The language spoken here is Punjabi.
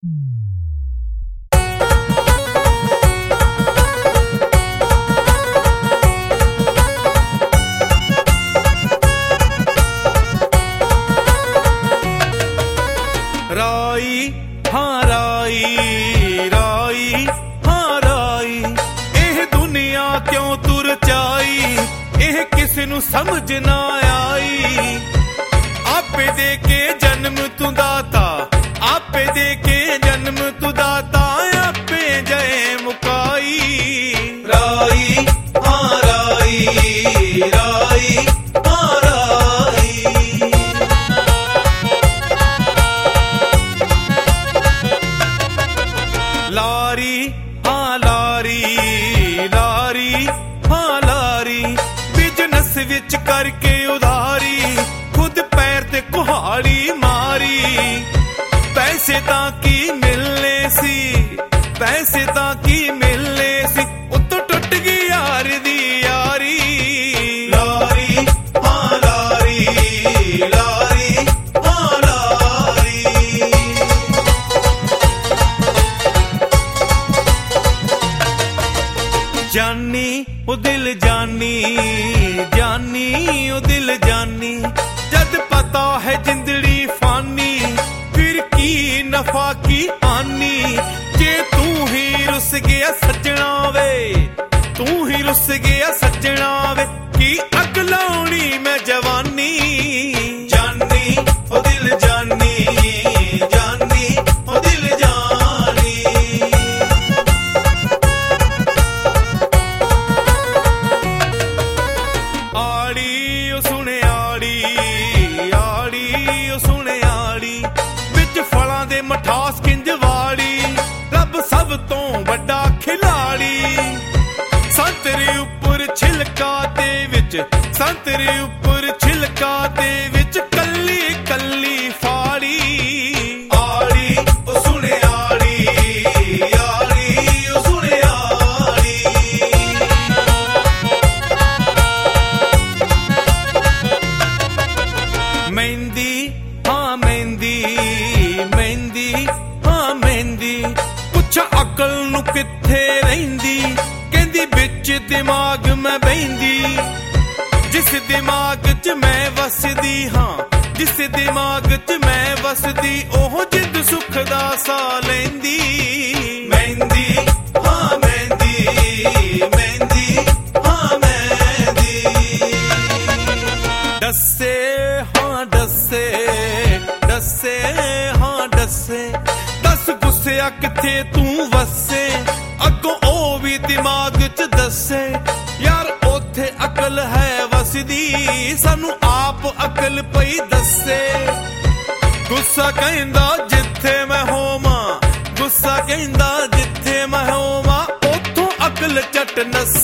ਰਾਈ ਹਾਂ ਰਾਈ ਰਾਈ ਹਾਂ ਰਾਈ, ਇਹ ਦੁਨੀਆ ਕਿਉਂ ਤੁਰ ਚਾਈ, ਇਹ ਕਿਸੇ ਨੂੰ ਸਮਝ ਨਾ ਆਈ। ਆਪੇ ਦੇ ਕੇ ਜਨਮ ਤੂੰ ਦਾਤਾ, ਆਪੇ ਦੇ ਕੇ ਜਨਮ ਤੂੰ ਦਾਤਾ, ਆਪੇ ਜਏ ਮੁਕਾਈ। ਰਾਈ ਹਾਂ ਰਾਈ ਰਾਈ ਹਾਂ ਰਾਈ, ਲਾਰੀ ਹਾਂ ਲਾਰੀ ਲਾਰੀ ਹਾਂ ਲਾਰੀ, ਬਿਜਨਸ ਵਿੱਚ ਕਰਕੇ ਉਧਾਰੀ, ਖੁਦ ਪੈਰ ਤੇ ਕੁਹਾੜੀ ਮਾਰੀ। ਪੈਸੇ ਤਾਂ ਕੀ ਮਿਲਨੇ ਸੀ, ਪੈਸੇ ਤਾਂ ਕੀ ਮਿਲਨੇ ਸੀ, ਉੱਤੋਂ ਟੁੱਟ ਗਈ ਯਾਰ ਦੀ ਯਾਰੀ। ਲਾਰੀ ਹਾਂ ਲਾਰੀ ਲਾਰੀ ਹਾਂ ਲਾਰੀ, ਜਾਨੀ ਉਹ ਦਿਲ ਜਾਨੀ, ਜਾਨੀ ਉਹ ਦਿਲ ਜਾਨੀ, ਜਦ ਪਤਾ ਹੈ ਜਿੰਦੜੀ ਫਾਨੀ, ਫਿਰ ਕੀ ਨਫਾ ਕੀ ਆਨੀ। ਜੇ ਤੂੰ ਹੀ ਰੁੱਸ ਗਿਆ ਸੱਜਣਾ ਵੇ, ਤੂੰ ਹੀ ਰੁੱਸ ਗਿਆ ਸੱਜਣਾ ਵੇ, ਕੀ ਅੱਗ ਲਾਉਣੀ ਮੈਂ ਜਵਾਨੀ। ਜਾਨੀ ਉਹ ਦਿਲ ਜਾਨੀ, ਜਾਨੀ ਉਹ ਦਿਲ ਜਾਨੀ, ਆੜੀ ਉਹ ਸੁਣਿਆੜੀ, ਆੜੀ ਉਹ ਸੁਣਿਆੜੀ, ਵਿੱਚ ਫਲਾਂ ਦੇ ਮਠਾਸ ਕਿੰਜ ਵਾਲੀ, ਰੱਬ ਸਭ ਤੋਂ ਵੱਡਾ ਖਿਲਾੜੀ। ਸੰਤਰੇ ਉੱਪਰ ਛਿਲਕਾ ਦੇ ਵਿੱਚ, ਸੰਤਰੇ ਉੱਪਰ ਛਿਲਕਾ ਦੇ ਵਿੱਚ, ਕੱਲੀ ਕੱਲੀ ਫਾੜੀ। ਆੜੀ ਉਹ ਸੁਣਿਆੜੀ, ਆੜੀ ਉਹ ਸੁਣਿਆੜੀ, ਮਹਿੰਦੀ ਹਾਂ ਮਹਿੰਦੀ, ਮਹਿੰਦੀ ਹਾਂ ਮਹਿੰਦੀ, ਪੁੱਛਾਂ ਅਕਲ ਨੂੰ ਕਿੱਥੇ ਰਹਿੰਦੀ, ਕਹਿੰਦੀ ਵਿੱਚ ਦਿਮਾਗ ਮੈਂ ਬਹਿੰਦੀ। ਜਿਸ ਦਿਮਾਗ 'ਚ ਮੈਂ ਵਸਦੀ ਹਾਂ, ਜਿਸ ਦਿਮਾਗ 'ਚ ਮੈਂ ਵਸਦੀ, ਉਹ ਜਿੱਦ ਸੁੱਖ ਦਾ ਸਾਹ ਲੈਂਦੀ। ਮਹਿੰਦੀ ਹਾਂ ਮਹਿੰਦੀ, ਮਹਿੰਦੀ ਹਾਂ ਮਹਿੰਦੀ, ਦੱਸੇ ਹਾਂ ਦੱਸੇ, ਦੱਸੇ ਹਾਂ ਦੱਸੇ, ਦੱਸ ਗੁੱਸਿਆ ਕਿੱਥੇ ਤੂੰ ਵਸੇ, ਅੱਗੋਂ ਉਹ ਵੀ ਦਿਮਾਗ 'ਚ ਦੱਸੇ। ਯਾਰ ਉੱਥੇ ਅਕਲ ਹੈ ਵਸਦੀ, ਸਾਨੂੰ ਆਪ ਅਕਲ ਪਈ ਦੱਸੇ। ਗੁੱਸਾ ਕਹਿੰਦਾ ਜਿੱਥੇ ਮੈਂ ਹੋਵਾਂ, ਗੁੱਸਾ ਕਹਿੰਦਾ ਜਿੱਥੇ ਮੈਂ ਹੋਵਾਂ, ਉੱਥੋਂ ਅਕਲ ਝੱਟ ਨੱਸੇ।